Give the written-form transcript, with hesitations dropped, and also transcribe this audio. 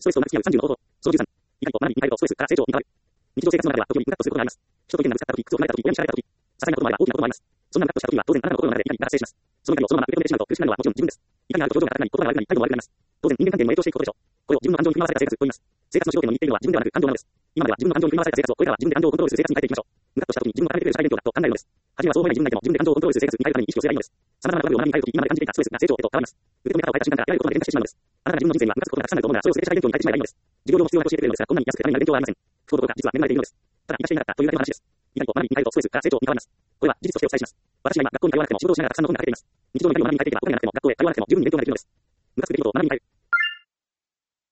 ストレスをうまく付き合う30の方法。その13、怒りと学び、理解とストレスから成長に変わる。日常生活の中では時折ムカッとすることがあります。人と意見がぶつかった時、靴を踏まれた時、親に叱られた時、些細なこともあれば大きなこともあります。そんなムカッとした時は当然あなたの心の中で怒りが発生します。その怒りをそのまま受け止めてしまうと苦しくなるのはもちろん自分です。怒りがあると表情が硬くなり、言葉が悪くなり、態度も悪くなります。当然人間関係にも影響していくことでしょう。これを自分の感情に振り回された生活と言います。生活の主導権を握っているのは自分ではなく感情なのです。今までは自分の感情に振り回された生活をこれからは自分で感情をコントロールする生活に変えていきましょう。ムカッとした時に自分を高めてくれる再現だと考えるのです。初めはそう思えない自分がいても自分で感情をコントロールする生活に変えるために意識をすればいいのです。様々なトラブルを学びに変える時、今まで感じていたストレスが成長へと変わります。受け止め方を変えた瞬間からあらゆることが変化してしまうのです。あなたが自分の人生にはムカつくことがたくさんあると思うなら、それを捨てて社会勉強に変えてしまえばいいのです。授業料も必要なと教えてくれるのですが、こんなに安くてためになる勉強はありません。不幸どころか実は恵まれているのです。ただ生かしていなかったというだけの話です。怒りと学び、理解とストレスから成長に変わります。これは事実としてお伝えします。私は今学校に通わなくても仕事をしながらたくさんの本が書けています。日常の怒りを学びに変えていけば怒れなくても学校へ通わなくても十分に勉強ができるのです。ムカつく出来事を学びに変える。